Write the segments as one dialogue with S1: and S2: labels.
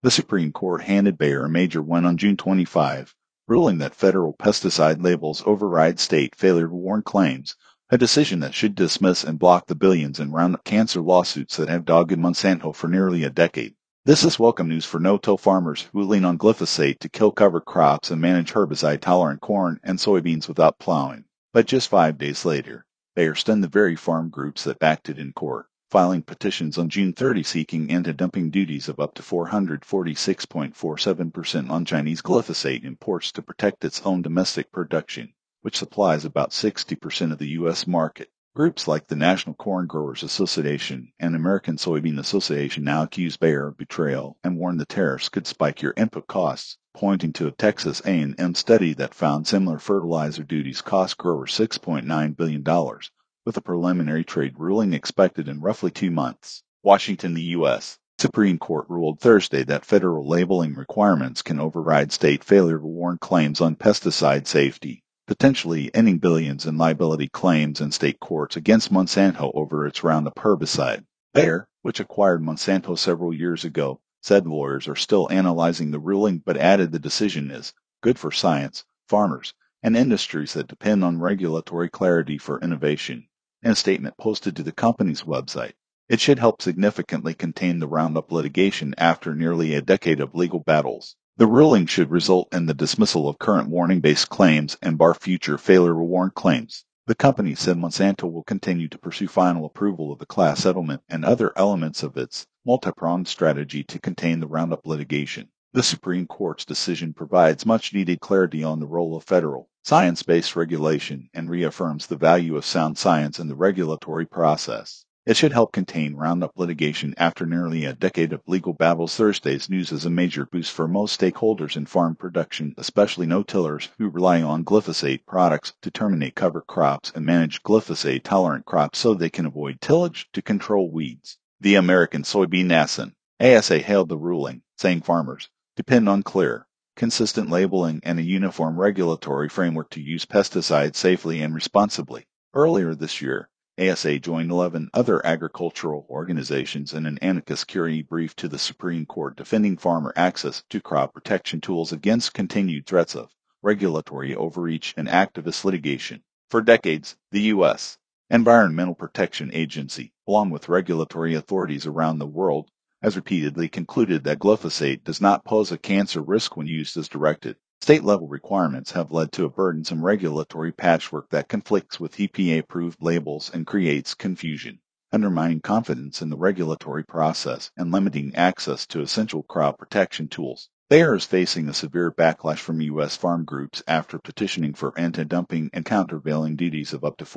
S1: The Supreme Court handed Bayer a major win on June 25, ruling that federal pesticide labels override state failure to warn claims, a decision that should dismiss and block the billions in Roundup cancer lawsuits that have dogged Monsanto for nearly a decade. This is welcome news for no-till farmers who lean on glyphosate to kill cover crops and manage herbicide-tolerant corn and soybeans without plowing. But just 5 days later, Bayer stunned the very farm groups that backed it in court, filing petitions on June 30 seeking anti-dumping duties of up to 446.47% on Chinese glyphosate imports to protect its own domestic production, which supplies about 60% of the U.S. market. Groups like the National Corn Growers Association and American Soybean Association now accuse Bayer of betrayal and warn the tariffs could spike your input costs, pointing to a Texas A&M study that found similar fertilizer duties cost growers $6.9 billion, with a preliminary trade ruling expected in roughly 2 months. Washington, the U.S. Supreme Court ruled Thursday that federal labeling requirements can override state failure to warn claims on pesticide safety, potentially ending billions in liability claims in state courts against Monsanto over its Roundup herbicide. Bayer, which acquired Monsanto several years ago, said lawyers are still analyzing the ruling but added the decision is good for science, farmers, and industries that depend on regulatory clarity for innovation. In a statement posted to the company's website, it should help significantly contain the Roundup litigation after nearly a decade of legal battles. The ruling should result in the dismissal of current warning-based claims and bar future failure to warn claims. The company said Monsanto will continue to pursue final approval of the class settlement and other elements of its multi-pronged strategy to contain the Roundup litigation. The Supreme Court's decision provides much-needed clarity on the role of federal, science-based regulation and reaffirms the value of sound science in the regulatory process. It should help contain Roundup litigation after nearly a decade of legal battles. Thursday's news is a major boost for most stakeholders in farm production, especially no-tillers who rely on glyphosate products to terminate cover crops and manage glyphosate-tolerant crops so they can avoid tillage to control weeds. The American Soybean ASA hailed the ruling, saying farmers depend on clear, consistent labeling and a uniform regulatory framework to use pesticides safely and responsibly. Earlier this year, ASA joined 11 other agricultural organizations in an amicus curiae brief to the Supreme Court defending farmer access to crop protection tools against continued threats of regulatory overreach and activist litigation. For decades, the U.S. Environmental Protection Agency, along with regulatory authorities around the world, has repeatedly concluded that glyphosate does not pose a cancer risk when used as directed. State-level requirements have led to a burdensome regulatory patchwork that conflicts with EPA-approved labels and creates confusion, undermining confidence in the regulatory process and limiting access to essential crop protection tools. Bayer is facing a severe backlash from U.S. farm groups after petitioning for anti-dumping and countervailing duties of up to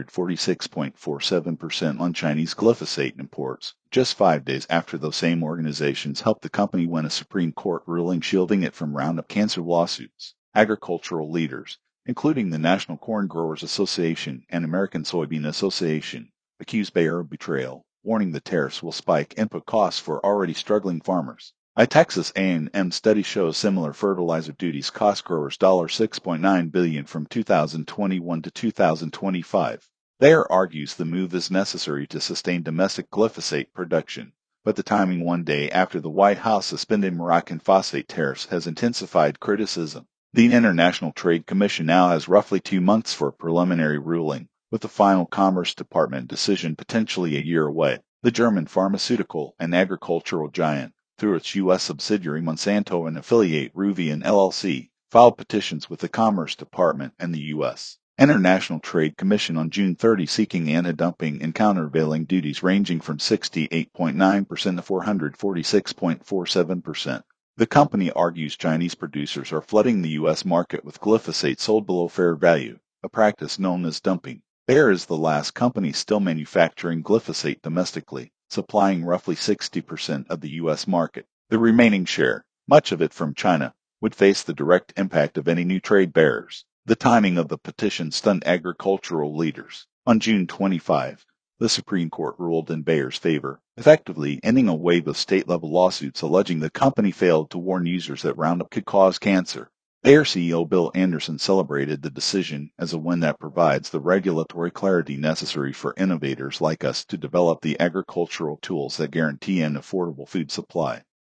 S1: 446.47% on Chinese glyphosate imports, just 5 days after those same organizations helped the company win a Supreme Court ruling shielding it from Roundup cancer lawsuits. Agricultural leaders, including the National Corn Growers Association and American Soybean Association, accuse Bayer of betrayal, warning the tariffs will spike input costs for already struggling farmers. A Texas A&M study shows similar fertilizer duties cost growers $6.9 billion from 2021 to 2025. Bayer argues the move is necessary to sustain domestic glyphosate production, but the timing one day after the White House suspended Moroccan phosphate tariffs has intensified criticism. The International Trade Commission now has roughly 2 months for a preliminary ruling, with the final Commerce Department decision potentially a year away. The German pharmaceutical and agricultural giant, through its U.S. subsidiary Monsanto and affiliate Ruveon LLC, filed petitions with the Commerce Department and the U.S. International Trade Commission on June 30 seeking anti-dumping and countervailing duties ranging from 68.9% to 446.47%. The company argues Chinese producers are flooding the U.S. market with glyphosate sold below fair value, a practice known as dumping. Bayer is the last company still manufacturing glyphosate domestically, supplying roughly 60% of the U.S. market. The remaining share, much of it from China, would face the direct impact of any new trade barriers. The timing of the petition stunned agricultural leaders. On June 25, the Supreme Court ruled in Bayer's favor, effectively ending a wave of state-level lawsuits alleging the company failed to warn users that Roundup could cause cancer. Bayer CEO Bill Anderson celebrated the decision as a win that provides the regulatory clarity necessary for innovators like us to develop the agricultural tools that guarantee an affordable food supply.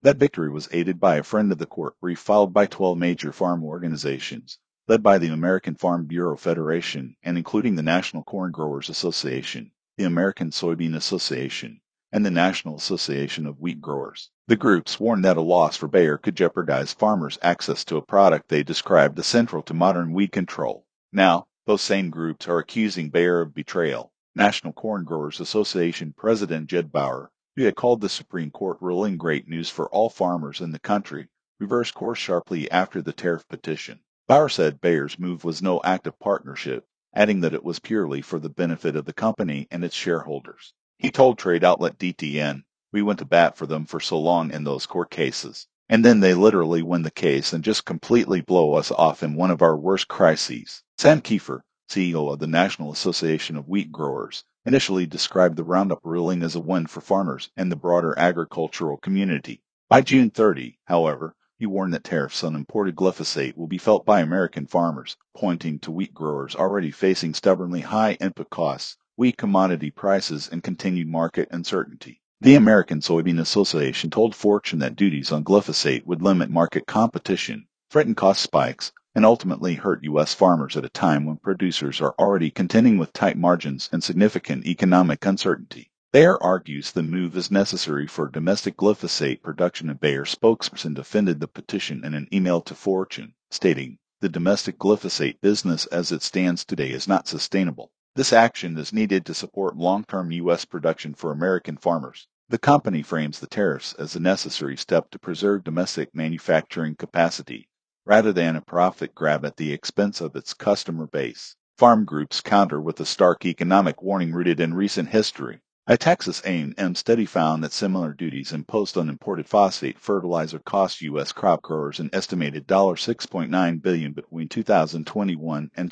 S1: That victory was aided by a friend of the court brief filed by 12 major farm organizations, led by the American Farm Bureau Federation and including the National Corn Growers Association, the American Soybean Association, and the National Association of Wheat Growers. The groups warned that a loss for Bayer could jeopardize farmers' access to a product they described as central to modern weed control. Now, those same groups are accusing Bayer of betrayal. National Corn Growers Association President Jed Bauer, who had called the Supreme Court ruling great news for all farmers in the country, reversed course sharply after the tariff petition. Bauer said Bayer's move was no act of partnership, adding that it was purely for the benefit of the company and its shareholders. He told trade outlet DTN, "We went to bat for them for so long in those court cases, and then they literally win the case and just completely blow us off in one of our worst crises." Sam Kiefer, CEO of the National Association of Wheat Growers, initially described the Roundup ruling as a win for farmers and the broader agricultural community. By June 30, however, he warned that tariffs on imported glyphosate will be felt by American farmers, pointing to wheat growers already facing stubbornly high input costs, weak commodity prices, and continued market uncertainty. The American Soybean Association told Fortune that duties on glyphosate would limit market competition, threaten cost spikes, and ultimately hurt U.S. farmers at a time when producers are already contending with tight margins and significant economic uncertainty. Bayer argues the move is necessary for domestic glyphosate production, and Bayer spokesperson defended the petition in an email to Fortune, stating, "The domestic glyphosate business as it stands today is not sustainable. This action is needed to support long-term U.S. production for American farmers." The company frames the tariffs as a necessary step to preserve domestic manufacturing capacity, rather than a profit grab at the expense of its customer base. Farm groups counter with a stark economic warning rooted in recent history. A Texas A&M study found that similar duties imposed on imported phosphate fertilizer cost U.S. crop growers an estimated $6.9 billion between 2021 and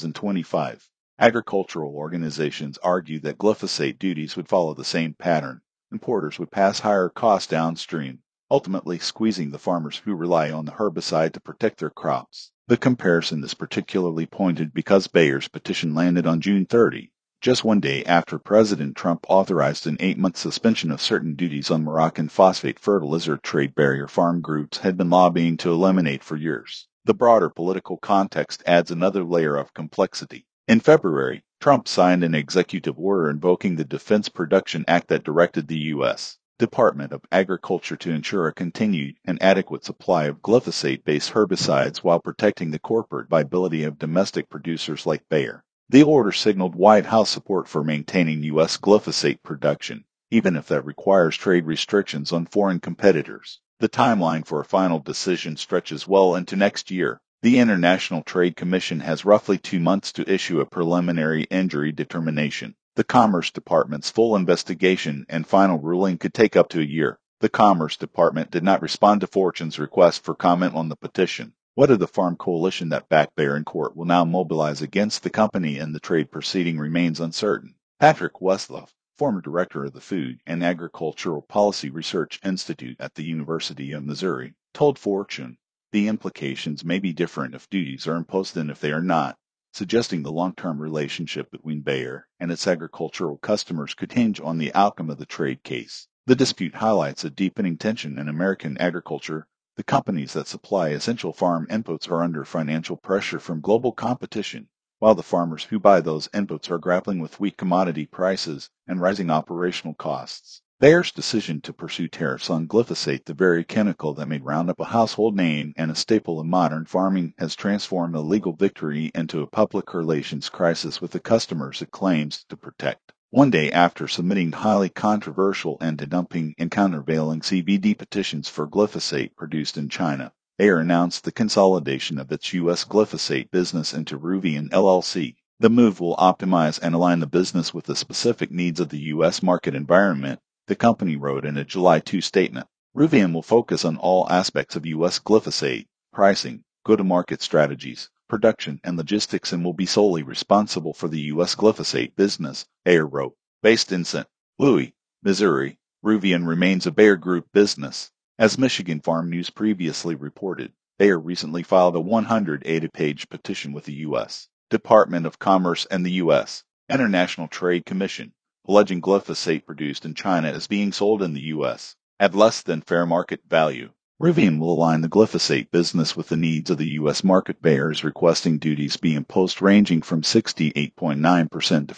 S1: 2025. Agricultural organizations argue that glyphosate duties would follow the same pattern. Importers would pass higher costs downstream, ultimately squeezing the farmers who rely on the herbicide to protect their crops. The comparison is particularly pointed because Bayer's petition landed on June 30, just one day after President Trump authorized an 8-month suspension of certain duties on Moroccan phosphate fertilizer trade barrier farm groups had been lobbying to eliminate for years. The broader political context adds another layer of complexity. In February, Trump signed an executive order invoking the Defense Production Act that directed the U.S. Department of Agriculture to ensure a continued and adequate supply of glyphosate-based herbicides while protecting the corporate viability of domestic producers like Bayer. The order signaled White House support for maintaining U.S. glyphosate production, even if that requires trade restrictions on foreign competitors. The timeline for a final decision stretches well into next year. The International Trade Commission has roughly 2 months to issue a preliminary injury determination. The Commerce Department's full investigation and final ruling could take up to a year. The Commerce Department did not respond to Fortune's request for comment on the petition. Whether the farm coalition that backed Bayer in court will now mobilize against the company in the trade proceeding remains uncertain. Patrick Westloff, former director of the Food and Agricultural Policy Research Institute at the University of Missouri, told Fortune, "The implications may be different if duties are imposed than if they are not," suggesting the long-term relationship between Bayer and its agricultural customers could hinge on the outcome of the trade case. The dispute highlights a deepening tension in American agriculture. The companies that supply essential farm inputs are under financial pressure from global competition, while the farmers who buy those inputs are grappling with weak commodity prices and rising operational costs. Bayer's decision to pursue tariffs on glyphosate, the very chemical that made Roundup a household name and a staple of modern farming, has transformed a legal victory into a public relations crisis with the customers it claims to protect. One day after submitting highly controversial anti-dumping and countervailing CVD petitions for glyphosate produced in China, Bayer announced the consolidation of its U.S. glyphosate business into Ruveon LLC. The move will optimize and align the business with the specific needs of the U.S. market environment, the company wrote in a July 2 statement. Ruveon will focus on all aspects of U.S. glyphosate, pricing, go-to-market strategies, production, and logistics, and will be solely responsible for the U.S. glyphosate business, Bayer wrote. Based in St. Louis, Missouri, Ruveon remains a Bayer Group business. As Michigan Farm News previously reported, Bayer recently filed a 180-page petition with the U.S. Department of Commerce and the U.S. International Trade Commission, alleging glyphosate produced in China is being sold in the U.S. at less than fair market value. Rivian will align the glyphosate business with the needs of the U.S. market. Bayers requesting duties be imposed ranging from 68.9% to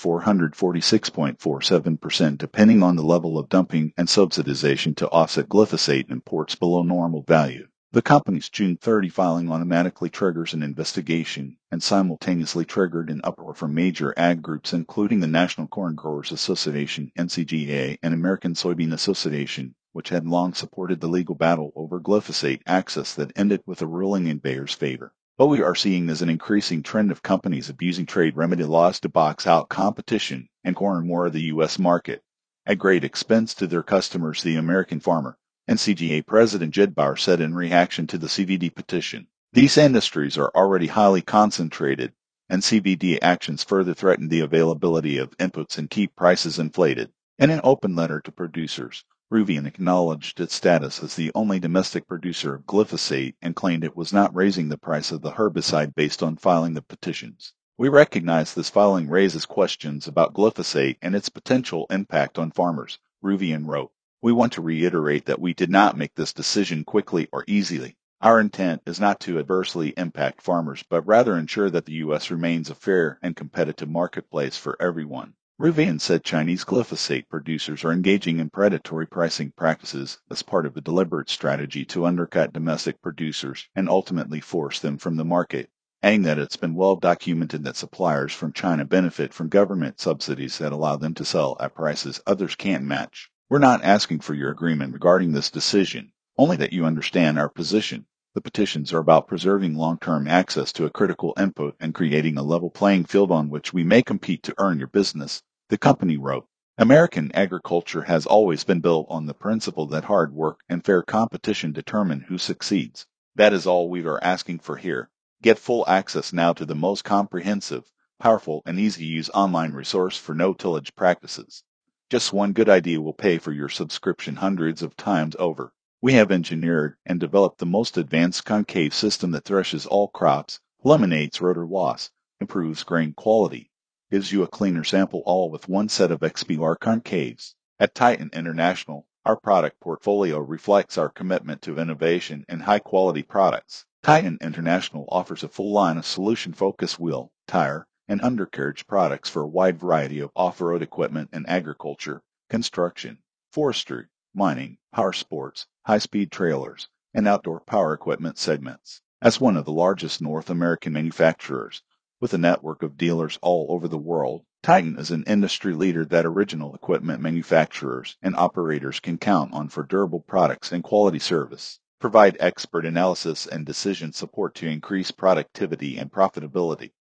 S1: 446.47% depending on the level of dumping and subsidization to offset glyphosate imports below normal value. The company's June 30 filing automatically triggers an investigation and simultaneously triggered an uproar from major ag groups including the National Corn Growers Association, NCGA, and American Soybean Association, which had long supported the legal battle over glyphosate access that ended with a ruling in Bayer's favor. What we are seeing is an increasing trend of companies abusing trade remedy laws to box out competition and corner more of the U.S. market, at great expense to their customers, the American farmer. NCGA President Jed Bauer said in reaction to the CVD petition. These industries are already highly concentrated, and CVD actions further threaten the availability of inputs and keep prices inflated. In an open letter to producers, Rivian acknowledged its status as the only domestic producer of glyphosate and claimed it was not raising the price of the herbicide based on filing the petitions. We recognize this filing raises questions about glyphosate and its potential impact on farmers, Rivian wrote. We want to reiterate that we did not make this decision quickly or easily. Our intent is not to adversely impact farmers, but rather ensure that the U.S. remains a fair and competitive marketplace for everyone. Rivian said Chinese glyphosate producers are engaging in predatory pricing practices as part of a deliberate strategy to undercut domestic producers and ultimately force them from the market, adding that it's been well documented that suppliers from China benefit from government subsidies that allow them to sell at prices others can't match. We're not asking for your agreement regarding this decision, only that you understand our position. The petitions are about preserving long-term access to a critical input and creating a level playing field on which we may compete to earn your business, the company wrote. American agriculture has always been built on the principle that hard work and fair competition determine who succeeds. That is all we are asking for here. Get full access now to the most comprehensive, powerful, and easy-to-use online resource for no-tillage practices. Just one good idea will pay for your subscription hundreds of times over. We have engineered and developed the most advanced concave system that threshes all crops, eliminates rotor loss, improves grain quality, gives you a cleaner sample all with one set of XBR concaves. At Titan International, our product portfolio reflects our commitment to innovation and high-quality products. Titan International offers a full line of solution-focused wheel, tire, and undercarriage products for a wide variety of off-road equipment in agriculture, construction, forestry, mining, power sports, high-speed trailers, and outdoor power equipment segments. As one of the largest North American manufacturers, with a network of dealers all over the world, Titan is an industry leader that original equipment manufacturers and operators can count on for durable products and quality service. Provide expert analysis and decision support to increase productivity and profitability.